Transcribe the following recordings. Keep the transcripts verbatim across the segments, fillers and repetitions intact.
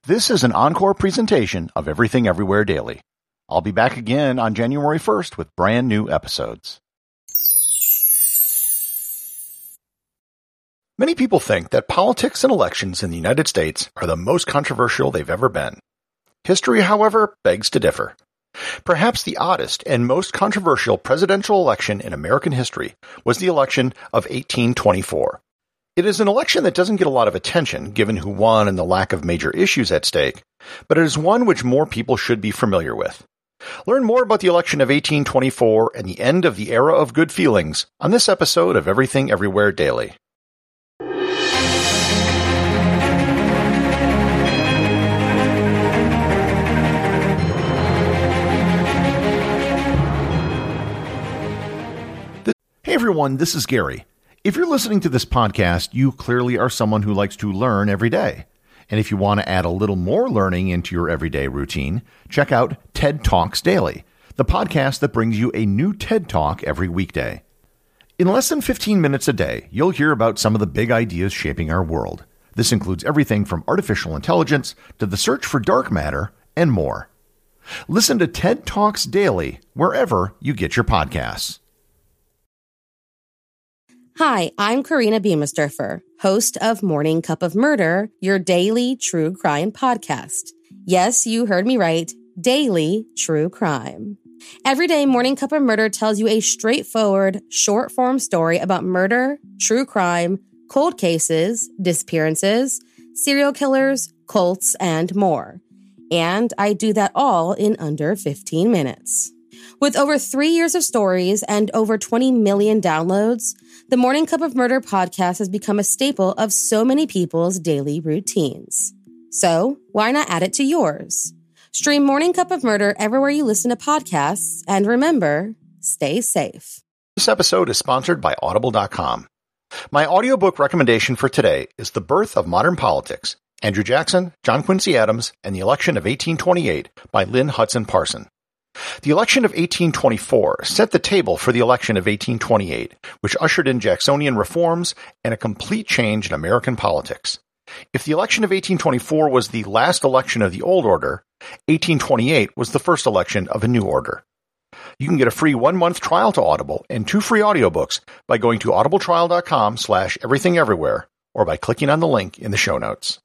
This is an encore presentation of Everything Everywhere Daily. I'll be back again on January first with brand new episodes. Many people think that politics and elections in the United States are the most controversial they've ever been. History, however, begs to differ. Perhaps the oddest and most controversial presidential election in American history was the election of eighteen twenty-four. It is an election that doesn't get a lot of attention given who won and the lack of major issues at stake, but it is one which more people should be familiar with. Learn more about the election of eighteen twenty-four and the end of the era of good feelings on this episode of Everything Everywhere Daily. Hey everyone, this is Gary. If you're listening to this podcast, you clearly are someone who likes to learn every day. And if you want to add a little more learning into your everyday routine, check out TED Talks Daily, the podcast that brings you a new TED Talk every weekday. In less than fifteen minutes a day, you'll hear about some of the big ideas shaping our world. This includes everything from artificial intelligence to the search for dark matter and more. Listen to TED Talks Daily wherever you get your podcasts. Hi, I'm Karina Beamisturfer, host of Morning Cup of Murder, your daily true crime podcast. Yes, you heard me right, daily true crime. Every day, Morning Cup of Murder tells you a straightforward, short-form story about murder, true crime, cold cases, disappearances, serial killers, cults, and more. And I do that all in under fifteen minutes. With over three years of stories and over twenty million downloads, the Morning Cup of Murder podcast has become a staple of so many people's daily routines. So, why not add it to yours? Stream Morning Cup of Murder everywhere you listen to podcasts, and remember, stay safe. This episode is sponsored by Audible dot com. My audiobook recommendation for today is The Birth of Modern Politics, Andrew Jackson, John Quincy Adams, and the Election of eighteen twenty-eight by Lynn Hudson Parson. The election of eighteen twenty-four set the table for the election of eighteen twenty-eight, which ushered in Jacksonian reforms and a complete change in American politics. If the election of eighteen twenty-four was the last election of the old order, eighteen twenty-eight was the first election of a new order. You can get a free one-month trial to Audible and two free audiobooks by going to audibletrial.com slash everythingeverywhere or by clicking on the link in the show notes.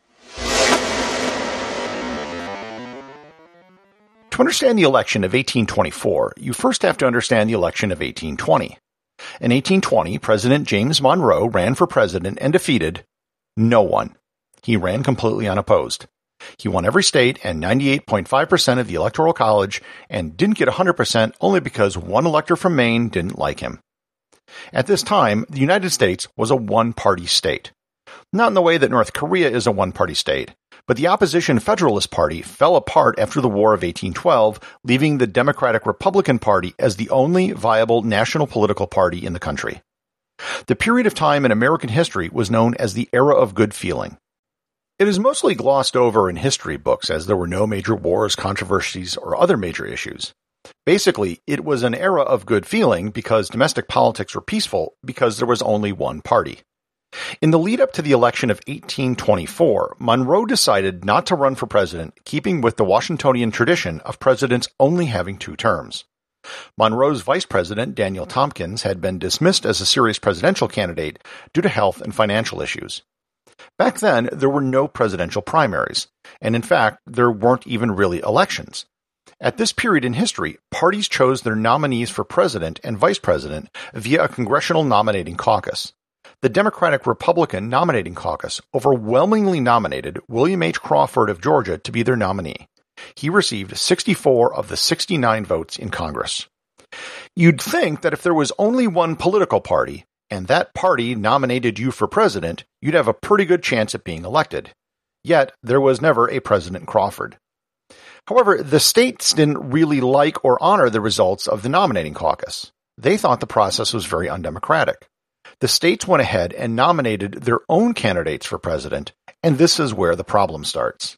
To understand the election of eighteen twenty-four, you first have to understand the election of eighteen twenty. In eighteen twenty, President James Monroe ran for president and defeated no one. He ran completely unopposed. He won every state and ninety-eight point five percent of the Electoral College and didn't get one hundred percent only because one elector from Maine didn't like him. At this time, the United States was a one-party state. Not in the way that North Korea is a one-party state, but the opposition Federalist Party fell apart after the War of eighteen twelve, leaving the Democratic Republican Party as the only viable national political party in the country. The period of time in American history was known as the Era of Good Feeling. It is mostly glossed over in history books as there were no major wars, controversies, or other major issues. Basically, it was an era of good feeling because domestic politics were peaceful because there was only one party. In the lead-up to the election of eighteen twenty-four, Monroe decided not to run for president, keeping with the Washingtonian tradition of presidents only having two terms. Monroe's vice president, Daniel Tompkins, had been dismissed as a serious presidential candidate due to health and financial issues. Back then, there were no presidential primaries, and in fact, there weren't even really elections. At this period in history, parties chose their nominees for president and vice president via a congressional nominating caucus. The Democratic-Republican nominating caucus overwhelmingly nominated William H. Crawford of Georgia to be their nominee. He received sixty-four of the sixty-nine votes in Congress. You'd think that if there was only one political party, and that party nominated you for president, you'd have a pretty good chance at being elected. Yet, there was never a President Crawford. However, the states didn't really like or honor the results of the nominating caucus. They thought the process was very undemocratic. The states went ahead and nominated their own candidates for president, and this is where the problem starts.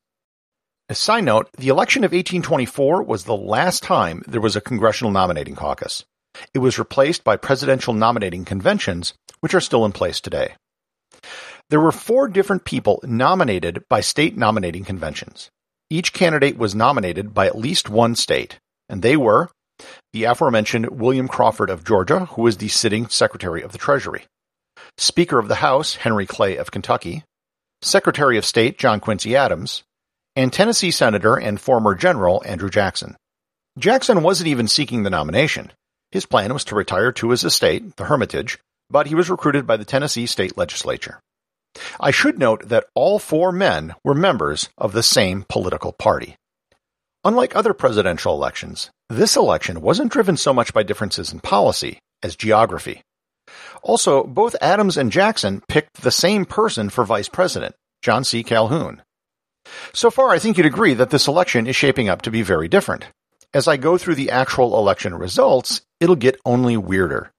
A side note, the election of eighteen twenty-four was the last time there was a congressional nominating caucus. It was replaced by presidential nominating conventions, which are still in place today. There were four different people nominated by state nominating conventions. Each candidate was nominated by at least one state, and they were the aforementioned William Crawford of Georgia, who was the sitting Secretary of the Treasury, Speaker of the House Henry Clay of Kentucky, Secretary of State John Quincy Adams, and Tennessee Senator and former General Andrew Jackson. Jackson wasn't even seeking the nomination. His plan was to retire to his estate, the Hermitage, but he was recruited by the Tennessee State Legislature. I should note that all four men were members of the same political party. Unlike other presidential elections, this election wasn't driven so much by differences in policy as geography. Also, both Adams and Jackson picked the same person for vice president, John C. Calhoun. So far, I think you'd agree that this election is shaping up to be very different. As I go through the actual election results, it'll get only weirder.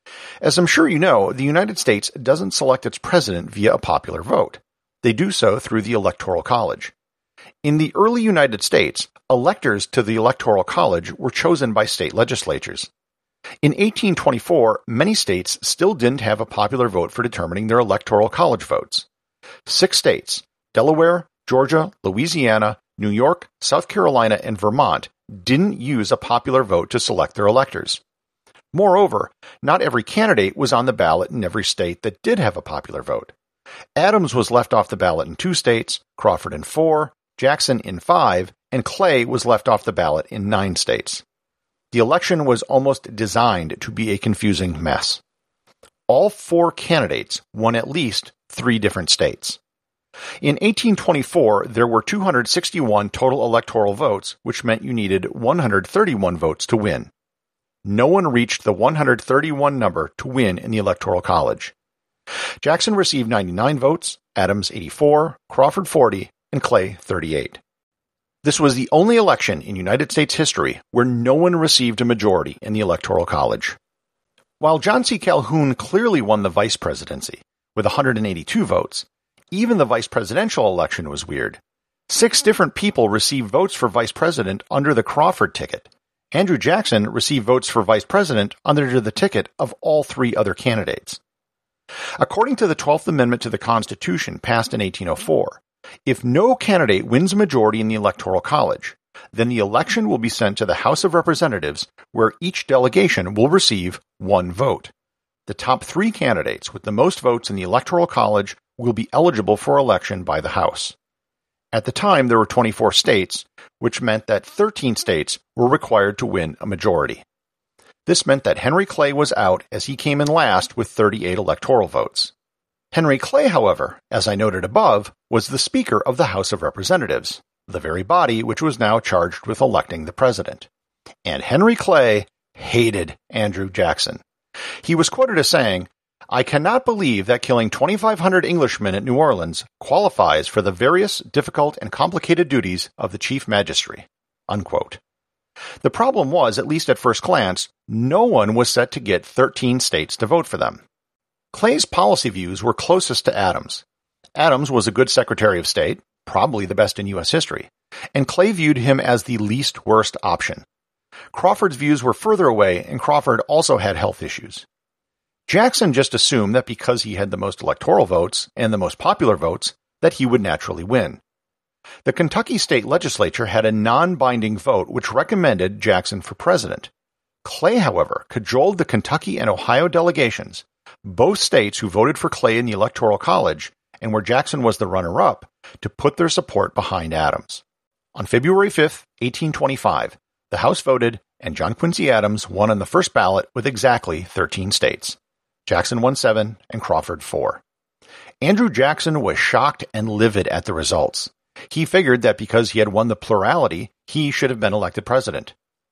As I'm sure you know, the United States doesn't select its president via a popular vote. They do so through the Electoral College. In the early United States, electors to the Electoral College were chosen by state legislatures. In eighteen twenty-four, many states still didn't have a popular vote for determining their Electoral College votes. Six states, Delaware, Georgia, Louisiana, New York, South Carolina, and Vermont, didn't use a popular vote to select their electors. Moreover, not every candidate was on the ballot in every state that did have a popular vote. Adams was left off the ballot in two states, Crawford in four, Jackson in five, and Clay was left off the ballot in nine states. The election was almost designed to be a confusing mess. All four candidates won at least three different states. In eighteen twenty-four, there were two hundred sixty-one total electoral votes, which meant you needed one hundred thirty-one votes to win. No one reached the one hundred thirty-one number to win in the Electoral College. Jackson received ninety-nine votes, Adams eighty-four, Crawford forty, and Clay thirty-eight. This was the only election in United States history where no one received a majority in the Electoral College. While John C. Calhoun clearly won the vice presidency with one hundred eighty-two votes, even the vice presidential election was weird. Six different people received votes for vice president under the Crawford ticket. Andrew Jackson received votes for vice president under the ticket of all three other candidates. According to the twelfth Amendment to the Constitution passed in eighteen oh four, if no candidate wins a majority in the Electoral College, then the election will be sent to the House of Representatives, where each delegation will receive one vote. The top three candidates with the most votes in the Electoral College will be eligible for election by the House. At the time, there were twenty-four states, which meant that thirteen states were required to win a majority. This meant that Henry Clay was out as he came in last with thirty-eight electoral votes. Henry Clay, however, as I noted above, was the Speaker of the House of Representatives, the very body which was now charged with electing the president. And Henry Clay hated Andrew Jackson. He was quoted as saying, "I cannot believe that killing twenty-five hundred Englishmen at New Orleans qualifies for the various, difficult, and complicated duties of the Chief Magistracy." Unquote. The problem was, at least at first glance, no one was set to get thirteen states to vote for them. Clay's policy views were closest to Adams. Adams was a good Secretary of State, probably the best in U S history, and Clay viewed him as the least worst option. Crawford's views were further away, and Crawford also had health issues. Jackson just assumed that because he had the most electoral votes and the most popular votes, that he would naturally win. The Kentucky State Legislature had a non-binding vote which recommended Jackson for president. Clay, however, cajoled the Kentucky and Ohio delegations, both states who voted for Clay in the Electoral College and where Jackson was the runner-up, to put their support behind Adams. On February fifth, eighteen twenty-five, the House voted, and John Quincy Adams won on the first ballot with exactly thirteen states. Jackson won seven, and Crawford four. Andrew Jackson was shocked and livid at the results. He figured that because he had won the plurality, he should have been elected president.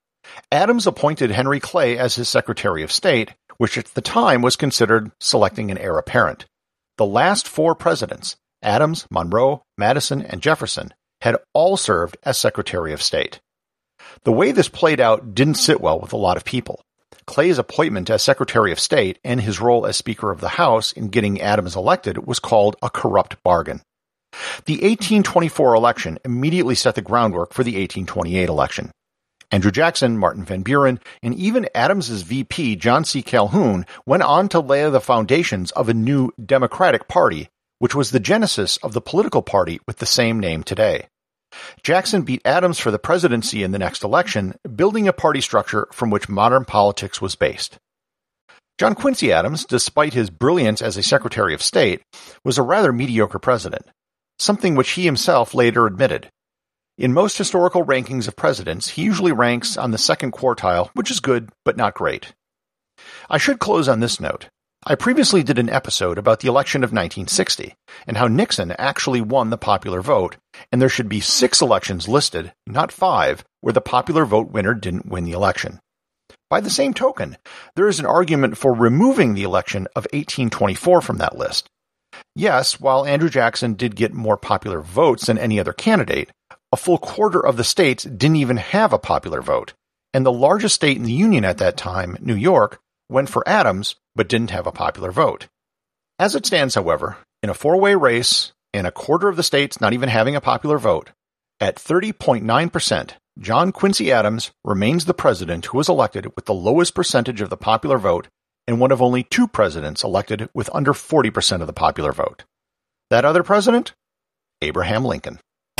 Adams appointed Henry Clay as his Secretary of State, which at the time was considered selecting an heir apparent. The last four presidents, Adams, Monroe, Madison, and Jefferson, had all served as Secretary of State. The way this played out didn't sit well with a lot of people. Clay's appointment as Secretary of State and his role as Speaker of the House in getting Adams elected was called a corrupt bargain. The eighteen twenty-four election immediately set the groundwork for the eighteen twenty-eight election. Andrew Jackson, Martin Van Buren, and even Adams's V P, John C. Calhoun, went on to lay the foundations of a new Democratic Party, which was the genesis of the political party with the same name today. Jackson beat Adams for the presidency in the next election, building a party structure from which modern politics was based. John Quincy Adams, despite his brilliance as a Secretary of State, was a rather mediocre president, something which he himself later admitted. In most historical rankings of presidents, he usually ranks on the second quartile, which is good, but not great. I should close on this note. I previously did an episode about the election of nineteen sixty, and how Nixon actually won the popular vote, and there should be six elections listed, not five, where the popular vote winner didn't win the election. By the same token, there is an argument for removing the election of eighteen twenty-four from that list. Yes, while Andrew Jackson did get more popular votes than any other candidate, a full quarter of the states didn't even have a popular vote, and the largest state in the Union at that time, New York, went for Adams, but didn't have a popular vote. As it stands, however, in a four-way race, and a quarter of the states not even having a popular vote, at thirty point nine percent, John Quincy Adams remains the president who was elected with the lowest percentage of the popular vote, and one of only two presidents elected with under forty percent of the popular vote. That other president? Abraham Lincoln.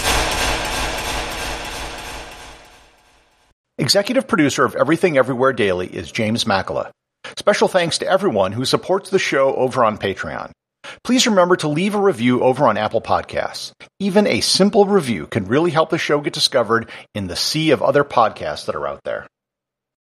Executive producer of Everything Everywhere Daily is James Makala. Special thanks to everyone who supports the show over on Patreon. Please remember to leave a review over on Apple Podcasts. Even a simple review can really help the show get discovered in the sea of other podcasts that are out there.